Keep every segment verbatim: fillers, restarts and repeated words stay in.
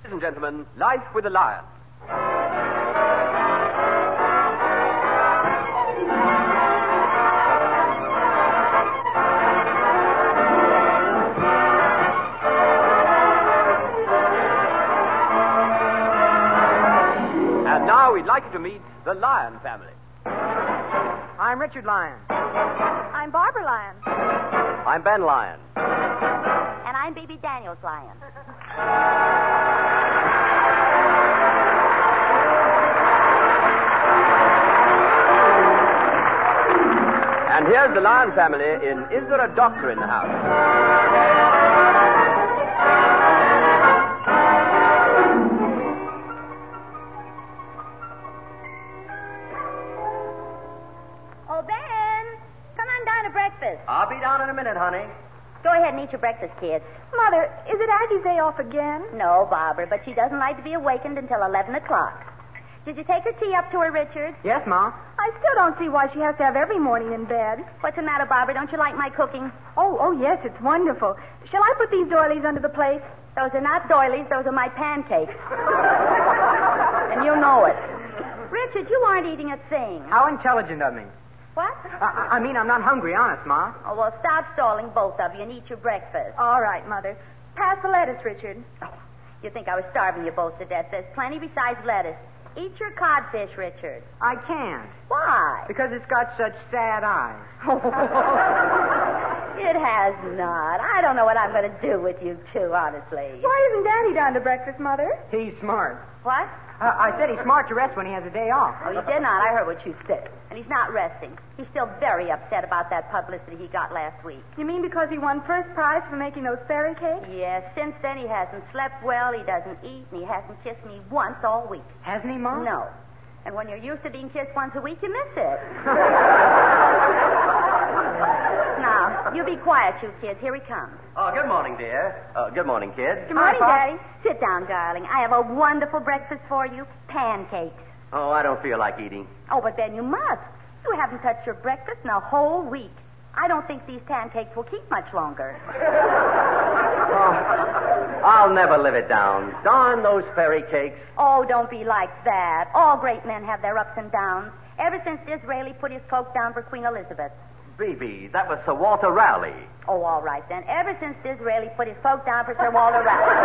Ladies and gentlemen, Life with a Lion. And now we'd like you to meet the Lion family. I'm Richard Lyon. I'm Barbara Lyon. I'm Ben Lyon. And I'm Baby Daniels Lyon. And here's the Lyon family in Is There a Doctor in the House? Oh, Ben, come on down to breakfast. I'll be down in a minute, honey. Go ahead and eat your breakfast, kids. Mother, is it Aggie's day off again? No, Barbara, but she doesn't like to be awakened until eleven o'clock. Did you take her tea up to her, Richard? Yes, Ma. I still don't see why she has to have every morning in bed. What's the matter, Barbara? Don't you like my cooking? Oh, oh, yes, it's wonderful. Shall I put these doilies under the plate? Those are not doilies. Those are my pancakes. And you know it. Richard, you aren't eating a thing. How intelligent of me. What? I, I mean, I'm not hungry, honest, Ma. Oh, well, stop stalling, both of you, and eat your breakfast. All right, Mother. Pass the lettuce, Richard. Oh, you think I was starving you both to death. There's plenty besides lettuce. Eat your codfish, Richard. I can't. Why? Because it's got such sad eyes. It has not. I don't know what I'm going to do with you two, honestly. Why isn't Daddy down to breakfast, Mother? He's smart. What? Uh, I said he's smart to rest when he has a day off. Oh, you did not. I heard what you said. And he's not resting. He's still very upset about that publicity he got last week. You mean because he won first prize for making those fairy cakes? Yes, since then he hasn't slept well, he doesn't eat, and he hasn't kissed me once all week. Hasn't he, Mom? No. And when you're used to being kissed once a week, you miss it. Now, you be quiet, you kids. Here he comes. Oh, good morning, dear. Uh, good morning, kids. Good morning, Hi, Daddy. Sit down, darling. I have a wonderful breakfast for you. Pancakes. Oh, I don't feel like eating. Oh, but then you must. You haven't touched your breakfast in a whole week. I don't think these pancakes will keep much longer. Oh, I'll never live it down. Darn those fairy cakes. Oh, don't be like that. All great men have their ups and downs. Ever since Disraeli put his cloak down for Queen Elizabeth. Baby, that was Sir Walter Raleigh. Oh, all right, then. Ever since Disraeli put his cloak down for Sir Walter Raleigh.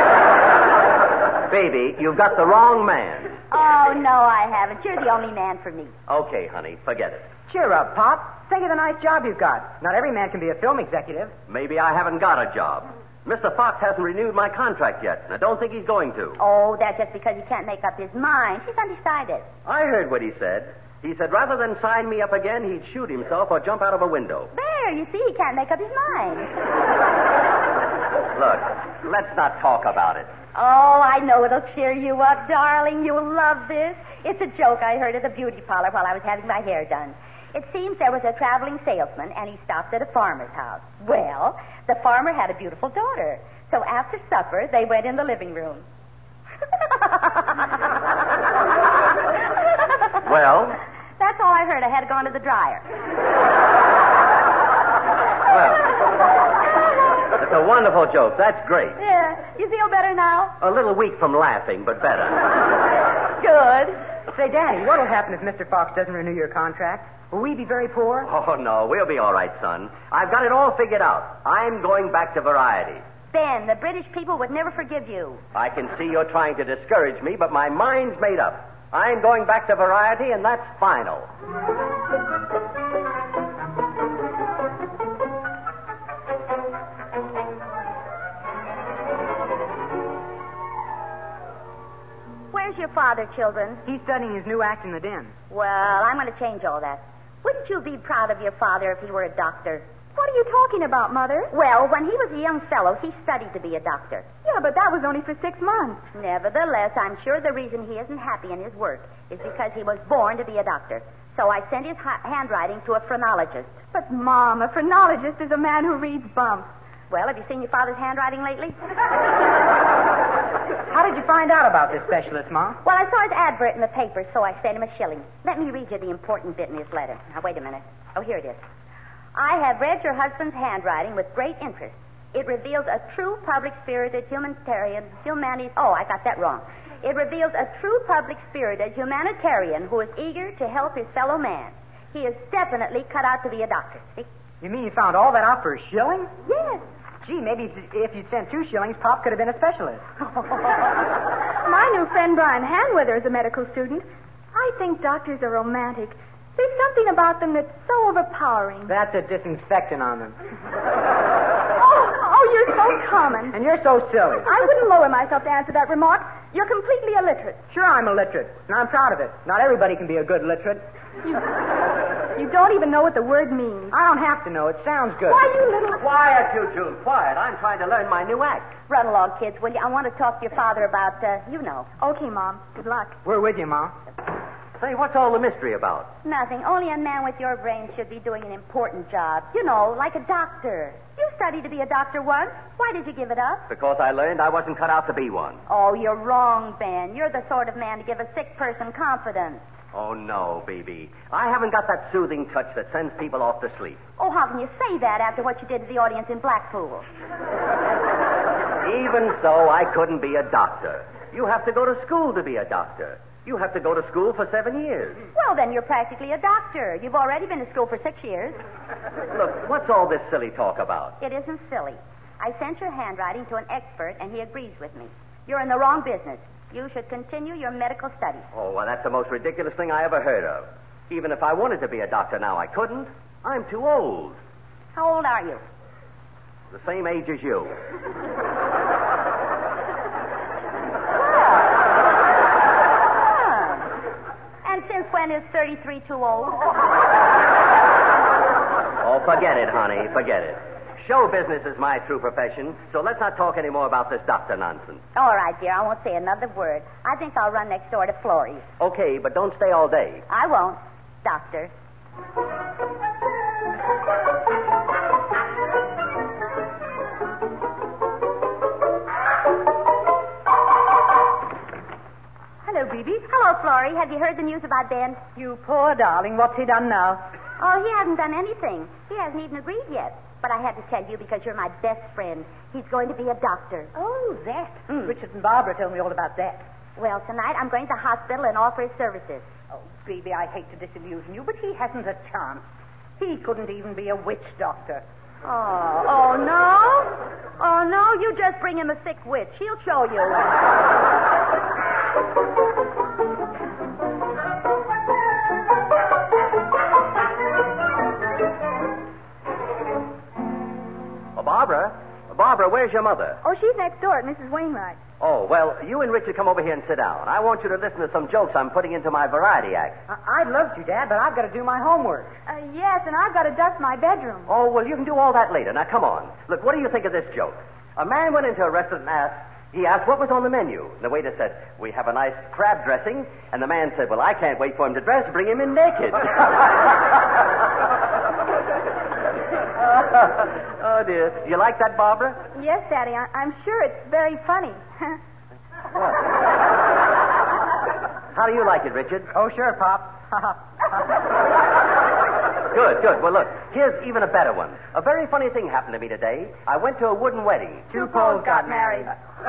Baby, you've got the wrong man. Oh, no, I haven't. You're the only man for me. Okay, honey, forget it. Cheer up, Pop. Think of the nice job you've got. Not every man can be a film executive. Maybe I haven't got a job. Mister Fox hasn't renewed my contract yet, and I don't think he's going to. Oh, that's just because he can't make up his mind. He's undecided. I heard what he said. He said rather than sign me up again, he'd shoot himself or jump out of a window. There, you see, he can't make up his mind. Look, let's not talk about it. Oh, I know it'll cheer you up, darling. You'll love this. It's a joke I heard at the beauty parlor while I was having my hair done. It seems there was a traveling salesman, and he stopped at a farmer's house. Well, the farmer had a beautiful daughter. So after supper, they went in the living room. Well? That's all I heard. I had to go into the dryer. Well, it's a wonderful joke. That's great. Yeah. You feel better now? A little weak from laughing, but better. Good. Say, Daddy, what'll happen if Mister Fox doesn't renew your contract? Will we be very poor? Oh, no, we'll be all right, son. I've got it all figured out. I'm going back to Variety. Ben, the British people would never forgive you. I can see you're trying to discourage me, but my mind's made up. I'm going back to Variety, and that's final. Where's your father, children? He's studying his new act in the den. Well, I'm going to change all that. Wouldn't you be proud of your father if he were a doctor? What are you talking about, Mother? Well, when he was a young fellow, he studied to be a doctor. Yeah, but that was only for six months. Nevertheless, I'm sure the reason he isn't happy in his work is because he was born to be a doctor. So I sent his ha- handwriting to a phrenologist. But, Mom, a phrenologist is a man who reads bumps. Well, have you seen your father's handwriting lately? How did you find out about this specialist, Ma? Well, I saw his advert in the paper, so I sent him a shilling. Let me read you the important bit in his letter. Now, wait a minute. Oh, here it is. I have read your husband's handwriting with great interest. It reveals a true public-spirited humanitarian, humani- oh, I got that wrong. It reveals a true public-spirited humanitarian who is eager to help his fellow man. He is definitely cut out to be a doctor. See? You mean you found all that out for a shilling? Yes. Gee, maybe if you'd sent two shillings, Pop could have been a specialist. My new friend Brian Hanwither is a medical student. I think doctors are romantic. There's something about them that's so overpowering. That's a disinfectant on them. Oh, oh, you're so common. And you're so silly. I wouldn't lower myself to answer that remark. You're completely illiterate. Sure, I'm illiterate, and I'm proud of it. Not everybody can be a good literate. You, you don't even know what the word means. I don't have to know. It sounds good. Why, you little... Quiet, you two, quiet. I'm trying to learn my new act. Run along, kids, will you? I want to talk to your father about, uh, you know. Okay, Mom. Good luck. We're with you, Mom. Say, what's all the mystery about? Nothing. Only a man with your brain should be doing an important job. You know, like a doctor. You studied to be a doctor once. Why did you give it up? Because I learned I wasn't cut out to be one. Oh, you're wrong, Ben. You're the sort of man to give a sick person confidence. Oh, no, baby. I haven't got that soothing touch that sends people off to sleep. Oh, how can you say that after what you did to the audience in Blackpool? Even so, I couldn't be a doctor. You have to go to school to be a doctor. You have to go to school for seven years. Well, then you're practically a doctor. You've already been to school for six years. Look, what's all this silly talk about? It isn't silly. I sent your handwriting to an expert, and he agrees with me. You're in the wrong business. You should continue your medical studies. Oh, well, that's the most ridiculous thing I ever heard of. Even if I wanted to be a doctor now, I couldn't. I'm too old. How old are you? The same age as you. And since when is thirty-three too old? Oh, forget it, honey. Forget it. Show business is my true profession, so let's not talk any more about this doctor nonsense. All right, dear. I won't say another word. I think I'll run next door to Florrie's. Okay, but don't stay all day. I won't, doctor. Hello, Bebe. Hello, Florrie. Have you heard the news about Ben? You poor darling. What's he done now? Oh, he hasn't done anything. He hasn't even agreed yet. But I had to tell you because you're my best friend. He's going to be a doctor. Oh, that. Mm. Richard and Barbara told me all about that. Well, tonight I'm going to the hospital and offer his services. Oh, baby, I hate to disillusion you, but he hasn't a chance. He couldn't even be a witch doctor. Oh, oh, no? Oh, no, you just bring him a sick witch. He'll show you. Oh, Barbara? Barbara, where's your mother? Oh, she's next door at Missus Wainwright. Oh, well, you and Richard come over here and sit down. I want you to listen to some jokes I'm putting into my variety act. I- I'd love to, Dad, but I've got to do my homework. Uh, yes, and I've got to dust my bedroom. Oh, well, you can do all that later. Now, come on. Look, what do you think of this joke? A man went into a restaurant and asked, he asked what was on the menu. And the waiter said, we have a nice crab dressing. And the man said, well, I can't wait for him to dress. Bring him in naked. Oh, dear. Do you like that, Barbara? Yes, Daddy, I- I'm sure it's very funny. What? How do you like it, Richard? Oh, sure, Pop. Good, good. Well, look, here's even a better one. A very funny thing happened to me today. I went to a wooden wedding. Two poles got married.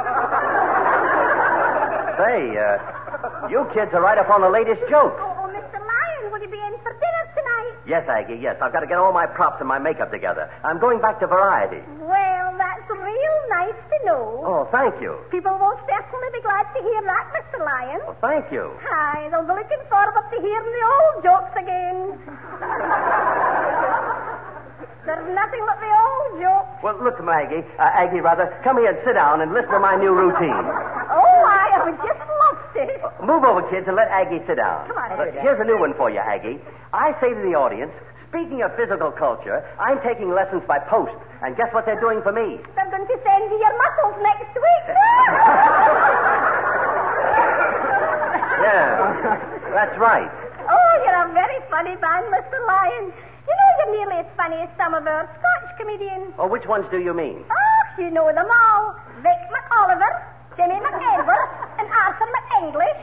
Say, uh, you kids are right up on the latest joke. Oh, oh, Mister Lyon, will you be in for dinner tonight? Yes, Aggie, yes. I've got to get all my props and my makeup together. I'm going back to Variety. Well, that's real nice to know. Oh, thank you. People will certainly be glad to hear that, Mister Lyon. Well, thank you. Hi, they'll be looking forward to hearing the old jokes again. There's nothing but the old jokes. Well, look, Maggie, uh, Aggie, rather, come here and sit down and listen to my new routine. Oh, I would just love to. Uh, move over, kids, and let Aggie sit down. Come on, Uh, Aggie. here's a new one for you, Aggie. I say to the audience, speaking of physical culture, I'm taking lessons by post. And guess what they're doing for me? They're going to send you your muscles next week. Yeah, that's right. Oh, you're a very funny man, Mister Lyon. You know you're nearly as funny as some of our Scotch comedians. Oh, which ones do you mean? Oh, you know them all. Vic McOliver, Jimmy McElver, and Arthur McEnglish.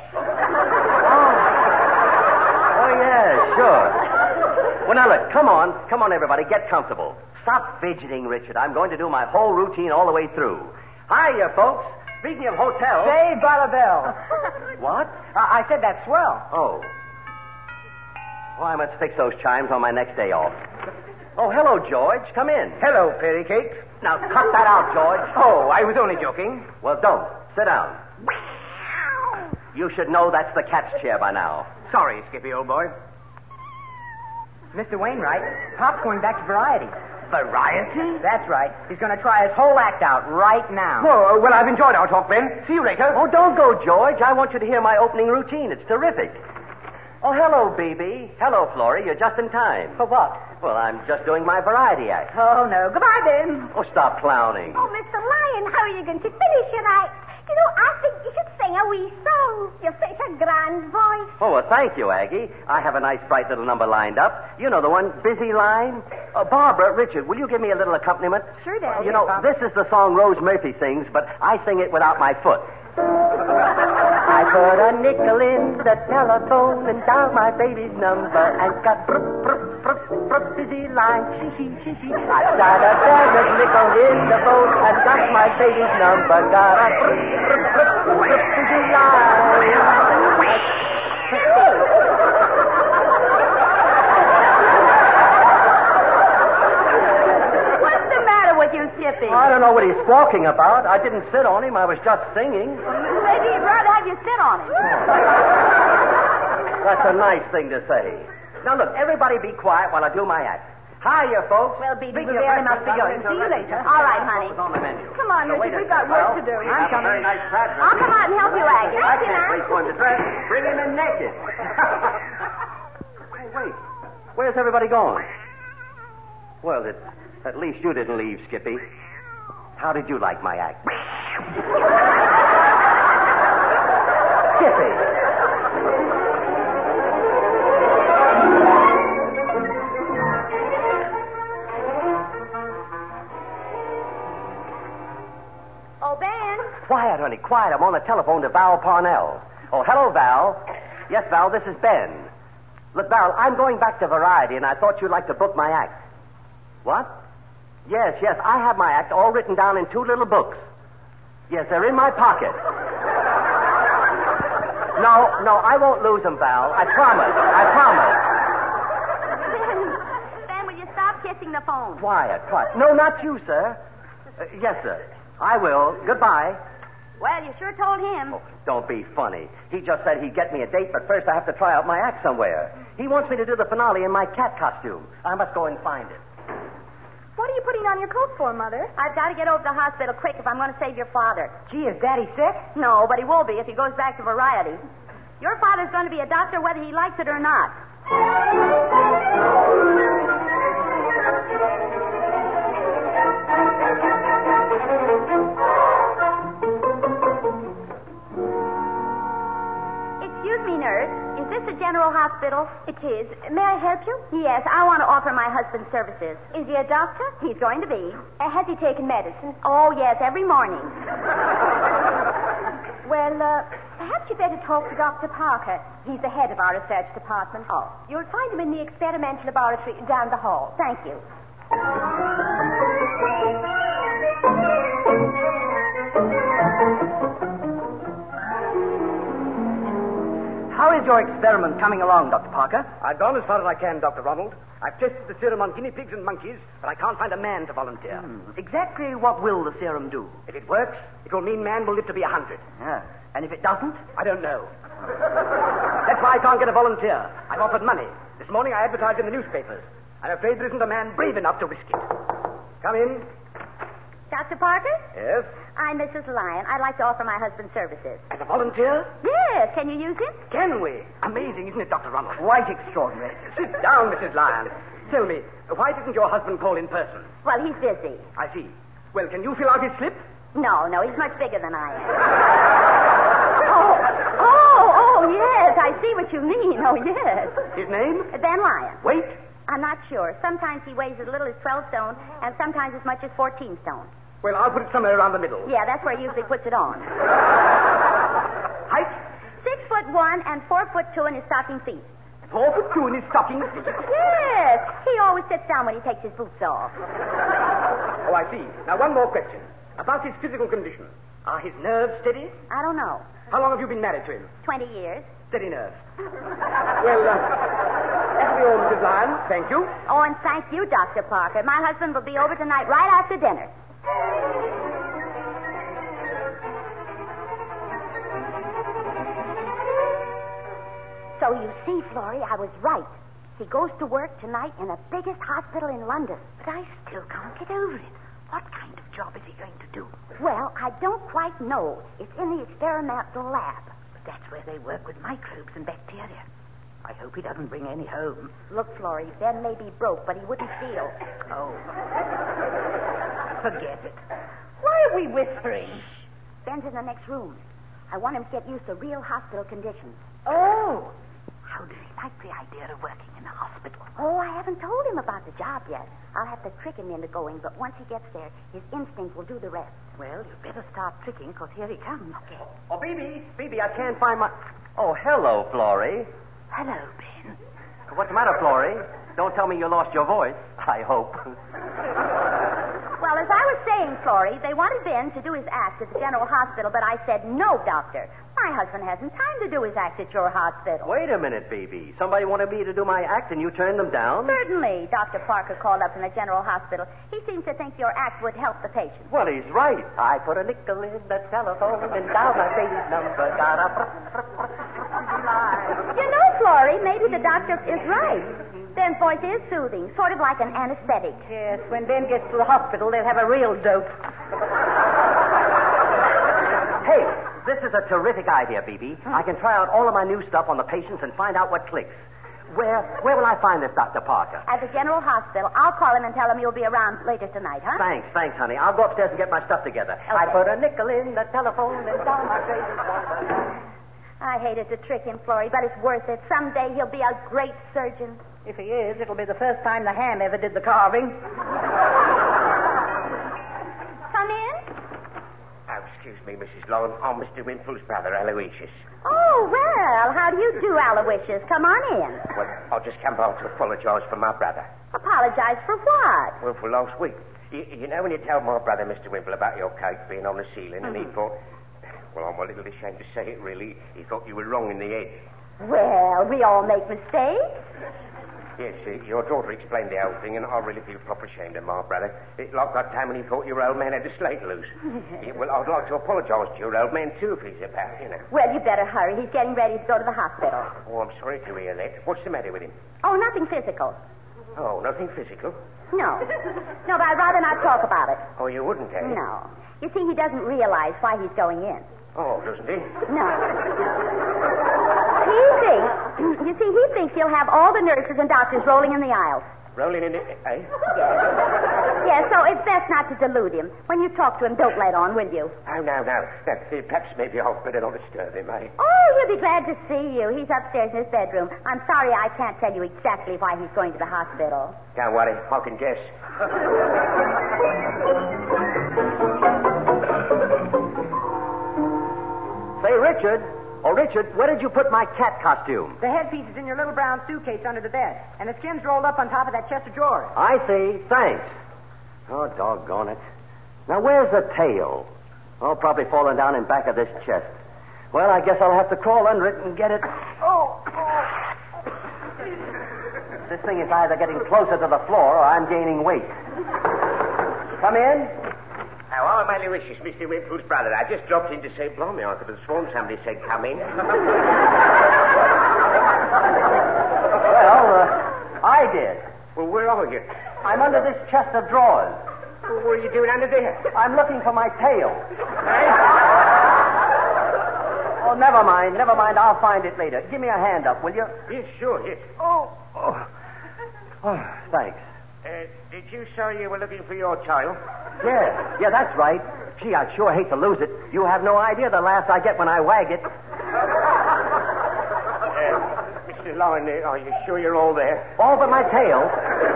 Oh, yeah, sure. Well, now, look, come on. Come on, everybody. Get comfortable. Stop fidgeting, Richard. I'm going to do my whole routine all the way through. Hiya, folks. Speaking of hotels... Saved by the bell. What? I, I said that's swell. Oh. Oh, I must fix those chimes on my next day off. Oh, hello, George. Come in. Hello, Perry Cakes. Now, cut that out, George. Oh, I was only joking. Well, don't. Sit down. You should know that's the cat's chair by now. Sorry, Skippy, old boy. Mister Wainwright, Pop's going back to Variety. Variety? That's right. He's going to try his whole act out right now. Oh, well, I've enjoyed our talk, Ben. See you later. Oh, don't go, George. I want you to hear my opening routine. It's terrific. Oh, hello, B B. Hello, Florrie. You're just in time. For what? Well, I'm just doing my variety act. Oh, no. Goodbye, Ben. Oh, stop clowning. Oh, Mister Lion, how are you going to finish your act? You know, I think you should sing a wee song. You've such a grand voice. Oh, well, thank you, Aggie. I have a nice, bright little number lined up. You know the one, Busy Line. Uh, Barbara, Richard, will you give me a little accompaniment? Sure, Dad. You know, this is the song Rose Murphy sings, but I sing it without my foot. I put a nickel in the telephone and dialed my baby's number and got bruh, bruh, bruh, bruh, busy line, she, she, she, she. I got a damaged nickel in the phone and got my baby's number, got a bruh, bruh, bruh, bruh, busy line. What's the matter with you, Skippy? I don't know what he's squawking about. I didn't sit on him. I was just singing. Maybe he'd rather have you sit on him. That's a nice thing to say. Now, look, everybody be quiet while I do my act. Hiya, folks. Well, Beebe, Speaking we of really breakfast, must be I'm going. to See you rest- later. All right, honey. What was on the menu? Come on, Now, wait Richard, a we've got second, work Val. to do. We I'm have a coming. very nice crab I'll come out and help you, Aggie. I can't wait for him to dress. Bring him in naked. Hey, wait. Where's everybody going? Well, it, at least you didn't leave, Skippy. How did you like my act? Skippy. Oh, Ben. Quiet, honey, quiet. I'm on the telephone to Val Parnell. Oh, hello, Val. Yes, Val, this is Ben. Look, Val, I'm going back to Variety, and I thought you'd like to book my act. What? Yes, yes, I have my act all written down in two little books. Yes, they're in my pocket. No, no, I won't lose them, Val. I promise. I promise. Ben, Ben, will you stop kissing the phone? Quiet, quiet. No, not you, sir. Uh, yes, sir. I will. Goodbye. Well, you sure told him. Oh, don't be funny. He just said he'd get me a date, but first I have to try out my act somewhere. He wants me to do the finale in my cat costume. I must go and find it. What are you putting on your coat for, Mother? I've got to get over to the hospital quick if I'm going to save your father. Gee, is Daddy sick? No, but he will be if he goes back to Variety. Your father's going to be a doctor whether he likes it or not. Excuse me, nurse. Is this a general hospital? It is. May I help you? Yes, I want to offer my husband services. Is he a doctor? He's going to be. Uh, has he taken medicine? Oh, yes, every morning. Well, uh, perhaps you'd better talk to Doctor Parker. He's the head of our research department. Oh. You'll find him in the experimental laboratory down the hall. Thank you. How is your experiment coming along, Doctor Parker? I've gone as far as I can, Doctor Ronald. I've tested the serum on guinea pigs and monkeys, but I can't find a man to volunteer. Hmm. Exactly what will the serum do? If it works, it will mean man will live to be a hundred. Yeah. And if it doesn't? I don't know. That's why I can't get a volunteer. I've offered money. This morning I advertised in the newspapers. I'm afraid there isn't a man brave enough to risk it. Come in. Doctor Parker? Yes? I'm Missus Lyon. I'd like to offer my husband services. As a volunteer? Yes. Can you use him? Can we? Amazing, isn't it, Doctor Ronald? Quite extraordinary. Sit down, Missus Lyon. Tell me, why didn't your husband call in person? Well, he's busy. I see. Well, can you fill out his slip? No, no, he's much bigger than I am. oh, oh, oh, yes, I see what you mean. Oh, yes. His name? Ben Lyon. Weight? I'm not sure. Sometimes he weighs as little as twelve stone, and sometimes as much as fourteen stone. Well, I'll put it somewhere around the middle. Yeah, that's where he usually puts it on. Height? Six foot one and four foot two in his stocking feet. Four foot two in his stockings. Yes. He always sits down when he takes his boots off. Oh, I see. Now, one more question. About his physical condition. Are his nerves steady? I don't know. How long have you been married to him? Twenty years. Steady nerves. Well, uh, that'll be all, Missus Lyon. Thank you. Oh, and thank you, Doctor Parker. My husband will be over tonight right after dinner. So you see, Florrie, I was right. He goes to work tonight in the biggest hospital in London. But I still can't get over it. What kind of job is he going to do? Well, I don't quite know. It's in the experimental lab. But that's where they work with microbes and bacteria. I hope he doesn't bring any home. Look, Florrie, Ben may be broke, but he wouldn't steal. Oh. Forget it. Why are we whispering? Ben's in the next room. I want him to get used to real hospital conditions. Oh. How does he like the idea of working in a hospital? Oh, I haven't told him about the job yet. I'll have to trick him into going, but once he gets there, his instinct will do the rest. Well, you'd better start tricking, because here he comes. Okay. Oh, Phoebe, Phoebe, I can't find my... Oh, hello, Florrie. Hello, Ben. What's the matter, Florrie? Don't tell me you lost your voice. I hope. Well, as I was saying, Florrie, they wanted Ben to do his act at the General Hospital, but I said, no, doctor. My husband hasn't time to do his act at your hospital. Wait a minute, baby. Somebody wanted me to do my act and you turned them down? Certainly. Doctor Parker called up from the General Hospital. He seems to think your act would help the patient. Well, he's right. I put a nickel in the telephone and dialed my baby's number. Got a... You know, Florrie, maybe the doctor is right. Ben's voice is soothing, sort of like an anesthetic. Yes, when Ben gets to the hospital, they'll have a real dope. Hey, this is a terrific idea, Phoebe. I can try out all of my new stuff on the patients and find out what clicks. Where where will I find this Doctor Parker? At the General Hospital. I'll call him and tell him you'll be around later tonight, huh? Thanks, thanks, honey. I'll go upstairs and get my stuff together. Okay. I put a nickel in the telephone and down my baby's number. I hated to trick him, Florrie, but it's worth it. Someday he'll be a great surgeon. If he is, it'll be the first time the ham ever did the carving. Come in. Oh, excuse me, Missus Lyon. I'm Mister Wimple's brother, Aloysius. Oh, well, how do you do, Aloysius? Come on in. Well, I'll just come by to apologise for my brother. Apologize for what? Well, for last week. You, you know when you told my brother, Mister Wimple, about your cake being on the ceiling, mm-hmm. and he thought... Well, I'm a little ashamed to say it, really. He thought you were wrong in the head. Well, we all make mistakes. Yes, uh, your daughter explained the whole thing, and I really feel proper ashamed of my brother. It, like that time when he thought your old man had the slate loose. Yeah, well, I'd like to apologise to your old man, too, if he's about, you know. Well, you better hurry. He's getting ready to go to the hospital. Oh, I'm sorry to hear that. What's the matter with him? Oh, nothing physical. Oh, nothing physical? No. No, but I'd rather not talk about it. Oh, you wouldn't, eh? No. You see, he doesn't realize why he's going in. Oh, doesn't he? No. He thinks, you see, he thinks he'll have all the nurses and doctors rolling in the aisles. Rolling in the, eh? Yes. Yes, so it's best not to delude him. When you talk to him, don't let on, will you? Oh, no, no. no perhaps maybe I'll better not disturb him, eh? Oh, he'll be glad to see you. He's upstairs in his bedroom. I'm sorry I can't tell you exactly why he's going to the hospital. Don't worry, I can guess. Say, Richard. Oh, Richard, where did you put my cat costume? The headpiece is in your little brown suitcase under the bed, and the skin's rolled up on top of that chest of drawers. I see. Thanks. Oh, doggone it. Now, where's the tail? Oh, probably fallen down in back of this chest. Well, I guess I'll have to crawl under it and get it. Oh, oh. This thing is either getting closer to the floor or I'm gaining weight. Come in. Oh, I'm Aloysius, Mister Wimple's brother. I just dropped in to say, blimey, I could have sworn somebody said come in. Well, uh, I did. Well, where are you? I'm under this chest of drawers. Well, what are you doing under there? I'm looking for my tail. Oh, never mind, never mind. I'll find it later. Give me a hand up, will you? Yes, sure, yes. Oh, oh, oh thanks. Uh, did you say you were looking for your child? Yeah, yeah, that's right. Gee, I'd sure hate to lose it. You have no idea the laughs I get when I wag it. Uh, Mister Lyon, uh, are you sure you're all there? All but my tail.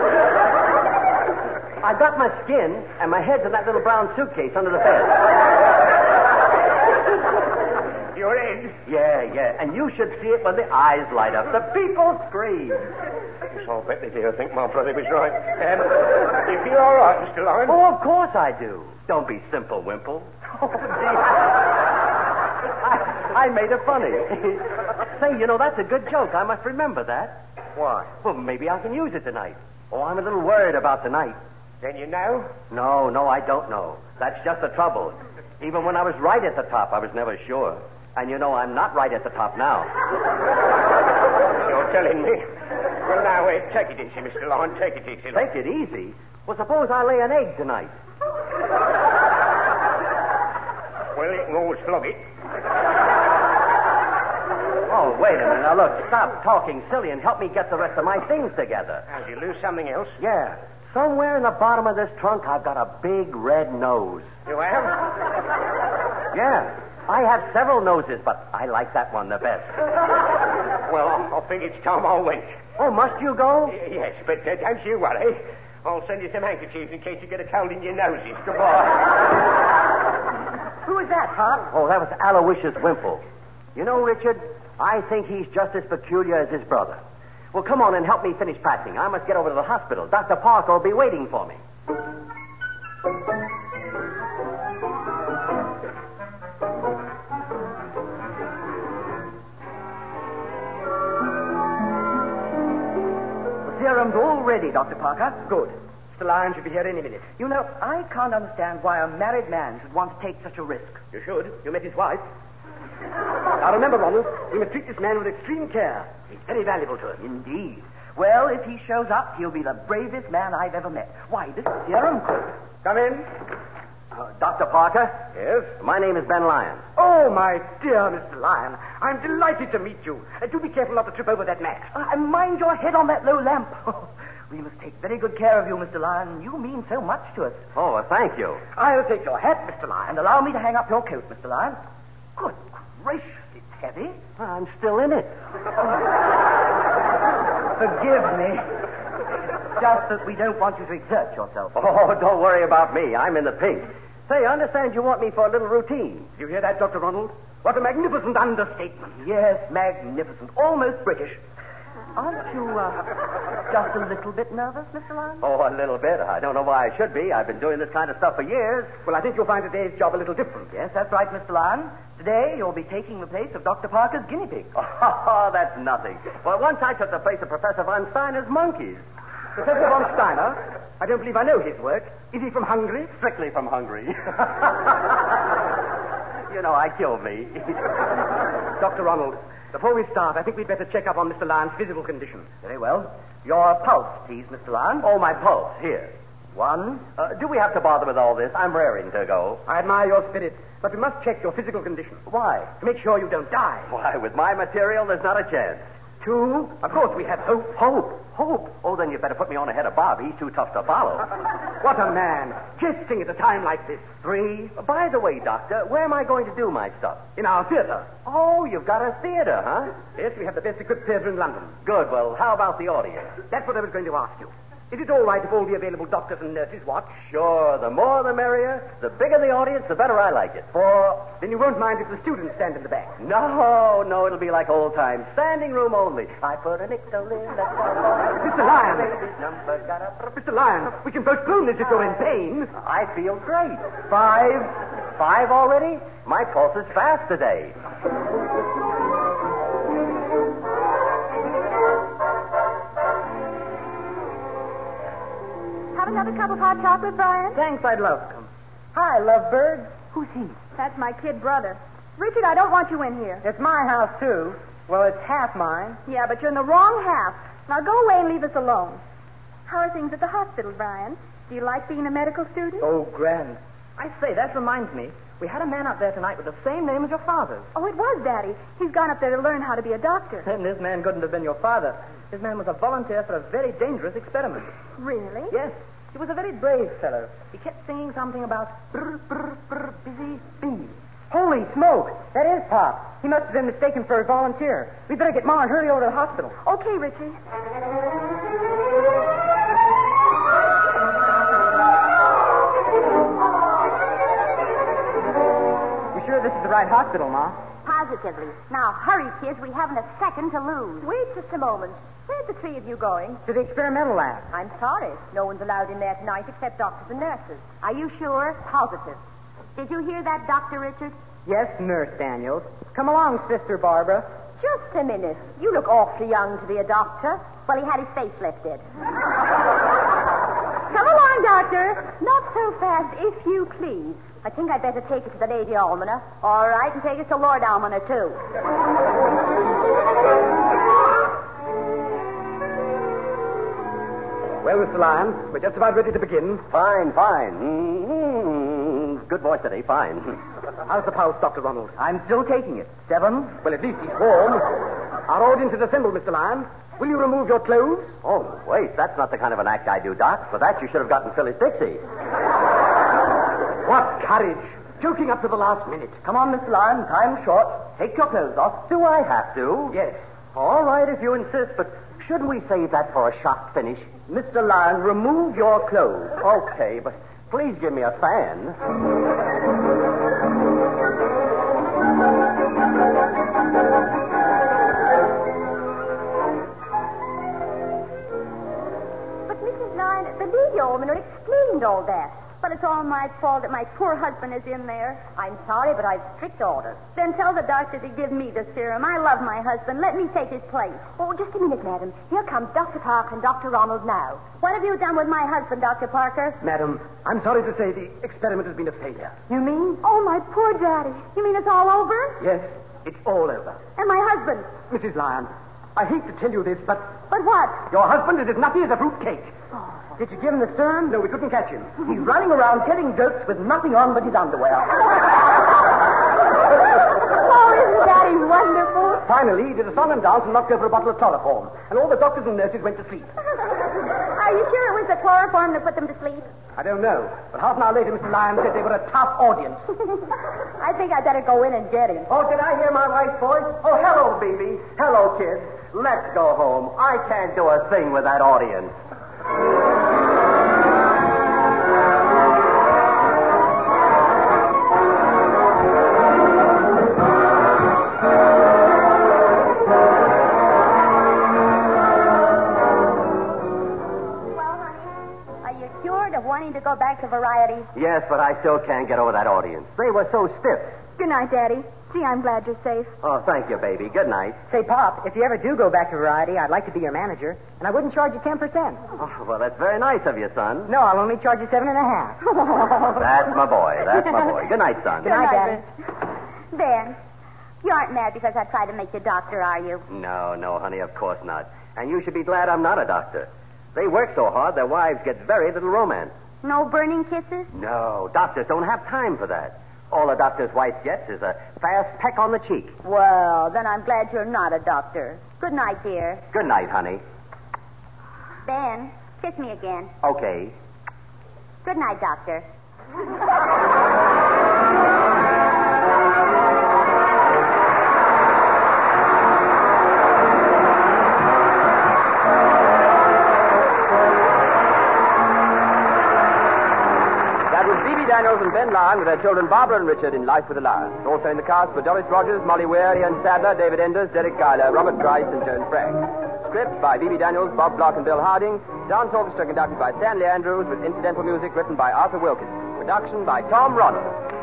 I've got my skin, and my head's in that little brown suitcase under the bed. your head. Yeah, yeah. And you should see it when the eyes light up. The people scream. Yes, I'll bet they do. I think my brother was right. Um, you feel all right, Mister Lyon? Oh, of course I do. Don't be simple, Wimple. Oh, dear. I, I made it funny. Say, you know, that's a good joke. I must remember that. Why? Well, maybe I can use it tonight. Oh, I'm a little worried about tonight. Then you know? No, no, I don't know. That's just the trouble. Even when I was right at the top, I was never sure. And you know, I'm not right at the top now. You're telling me? Well, now, wait. Take it easy, Mister Lyon. Take it easy. Take it easy? Well, suppose I lay an egg tonight. Well, you can always flog it. Oh, wait a minute. Now, look, stop talking silly and help me get the rest of my things together. Now, did you lose something else? Yeah. Somewhere in the bottom of this trunk, I've got a big red nose. You have? Yeah. I have several noses, but I like that one the best. Well, I think it's time I went. Oh, must you go? Y- yes, but uh, don't you worry. I'll send you some handkerchiefs in case you get a cold in your noses. Goodbye. Who is that, Pop? Oh, that was Aloysius Wimple. You know, Richard, I think he's just as peculiar as his brother. Well, come on and help me finish packing. I must get over to the hospital. Doctor Parker will be waiting for me. The serum's all ready, Doctor Parker. Good. Mister Lyon should be here any minute. You know, I can't understand why a married man should want to take such a risk. You should. You met his wife. Now, remember, Ronald, we must treat this man with extreme care. He's very valuable to us. Indeed. Well, if he shows up, he'll be the bravest man I've ever met. Why, this serum coat. Come in. Uh, Doctor Parker? Yes? My name is Ben Lyon. Oh, my dear Mister Lyon, I'm delighted to meet you. Uh, do be careful not to trip over that mat. Uh, and mind your head on that low lamp. We must take very good care of you, Mister Lyon. You mean so much to us. Oh, well, thank you. I'll take your hat, Mister Lyon. And allow me to hang up your coat, Mister Lyon. Good gracious, it's heavy. I'm still in it. Forgive me. Just that we don't want you to exert yourself. Oh, don't worry about me. I'm in the pink. Say, I understand you want me for a little routine. Did you hear that, Doctor Ronald? What a magnificent understatement. Yes, magnificent. Almost British. Aren't you, uh, just a little bit nervous, Mister Lyon? Oh, a little bit. I don't know why I should be. I've been doing this kind of stuff for years. Well, I think you'll find today's job a little different. Yes, that's right, Mister Lyon. Today, you'll be taking the place of Doctor Parker's guinea pig. Oh, that's nothing. Well, once I took the place of Professor von Steiner's monkeys. Professor von Steiner? I don't believe I know his work. Is he from Hungary? Strictly from Hungary. You know, I killed me. Doctor Ronald, before we start, I think we'd better check up on Mister Lyon's physical condition. Very well. Your pulse, please, Mister Lyon. Oh, my pulse. Here. One. Uh, do we have to bother with all this? I'm raring to go. I admire your spirit, but we must check your physical condition. Why? To make sure you don't die. Why, with my material, there's not a chance. Two, of course, we have hope. Hope? Hope? Oh, then you better put me on ahead of Bob. He's too tough to follow. What a man. Jesting at a time like this. Three. By the way, Doctor, where am I going to do my stuff? In our theater. Oh, you've got a theater, huh? Yes, we have the best equipped theater in London. Good. Well, how about the audience? That's what I was going to ask you. Is it all right if all the available doctors and nurses watch? Sure. The more the merrier. The bigger the audience, the better I like it. For... Then you won't mind if the students stand in the back. No, no, it'll be like old times. Standing room only. I put a nickel in the... Mister Lyon. Number got a... Mister Lyon, we can postpone this if you're in pain. I feel great. Five. Five already? My pulse is fast today. Have another cup of hot chocolate, Brian? Thanks, I'd love to. Hi, lovebird. Who's he? That's my kid brother. Richard, I don't want you in here. It's my house, too. Well, it's half mine. Yeah, but you're in the wrong half. Now go away and leave us alone. How are things at the hospital, Brian? Do you like being a medical student? Oh, grand. I say, that reminds me. We had a man up there tonight with the same name as your father's. Oh, it was Daddy. He's gone up there to learn how to be a doctor. Then this man couldn't have been your father. This man was a volunteer for a very dangerous experiment. Really? Yes. He was a very brave fellow. He kept singing something about brr, brr, brr, busy bee. Holy smoke! That is Pop. He must have been mistaken for a volunteer. We'd better get Ma and hurry over to the hospital. Okay, Richie. You sure this is the right hospital, Ma? Positively. Now, hurry, kids. We haven't a second to lose. Wait just a moment. Where's the three of you going? To the experimental lab. I'm sorry. No one's allowed in there tonight except doctors and nurses. Are you sure? Positive. Did you hear that, Doctor Richard? Yes, Nurse Daniels. Come along, Sister Barbara. Just a minute. You look awfully young to be a doctor. Well, he had his face lifted. Come along, Doctor. Not so fast, if you please. I think I'd better take it to the Lady Almoner. All right, and take us to Lord Almoner, too. Well, Mister Lyon, we're just about ready to begin. Fine, fine. Mm-hmm. Good voice today, fine. How's the pulse, Doctor Ronald? I'm still taking it. Seven? Well, at least he's warm. Our audience is assembled, Mister Lyon. Will you remove your clothes? Oh, wait, that's not the kind of an act I do, Doc. For that, you should have gotten Phyllis Dixie. What courage. Joking up to the last minute. Come on, Mister Lyon, time's short. Take your clothes off. Do I have to? Yes. All right, if you insist, but shouldn't we save that for a shot finish? Mister Lyon, remove your clothes. Okay, but please give me a fan. But Missus Lyon, the Lady Almoner explained all that. But it's all my fault that my poor husband is in there. I'm sorry, but I've strict orders. Then tell the doctor to give me the serum. I love my husband. Let me take his place. Oh, just a minute, madam. Here comes Doctor Parker and Doctor Ronald now. What have you done with my husband, Doctor Parker? Madam, I'm sorry to say the experiment has been a failure. You mean? Oh, my poor daddy. You mean it's all over? Yes, it's all over. And my husband? Missus Lyon, I hate to tell you this, but But what? your husband is as nutty as a fruit cake. Did you give him the serum? No, we couldn't catch him. He's running around telling jokes with nothing on but his underwear. Oh, isn't Daddy wonderful? Finally, he did a song and dance and knocked over a bottle of chloroform. And all the doctors and nurses went to sleep. Are you sure it was the chloroform that put them to sleep? I don't know. But half an hour later, Mister Lyon said they were a tough audience. I think I'd better go in and get him. Oh, did I hear my wife's voice? Oh, hello, baby. Hello, kids. Let's go home. I can't do a thing with that audience. To go back to variety. Yes, but I still can't get over that audience. They were so stiff. Good night, Daddy. Gee, I'm glad you're safe. Oh, thank you, baby. Good night. Say, Pop, if you ever do go back to variety, I'd like to be your manager, and I wouldn't charge you ten percent. Oh, well, that's very nice of you, son. No, I'll only charge you seven and a half. That's my boy. That's my boy. Good night, son. Good night, Daddy. Ben, you aren't mad because I tried to make you doctor, are you? No, no, honey, of course not. And you should be glad I'm not a doctor. They work so hard, their wives get very little romance. No burning kisses? No, doctors don't have time for that. All a doctor's wife gets is a fast peck on the cheek. Well, then I'm glad you're not a doctor. Good night, dear. Good night, honey. Ben, kiss me again. Okay. Good night, doctor. Daniels and Ben Lyon with their children Barbara and Richard in Life with a Lion. Also in the cast were Doris Rogers, Molly Weir, Ian Sadler, David Enders, Derek Guyler, Robert Price, and Joan Frank. Script by B B Daniels, Bob Block, and Bill Harding. Dance orchestra conducted by Stanley Andrews with incidental music written by Arthur Wilkins. Production by Tom Ronald.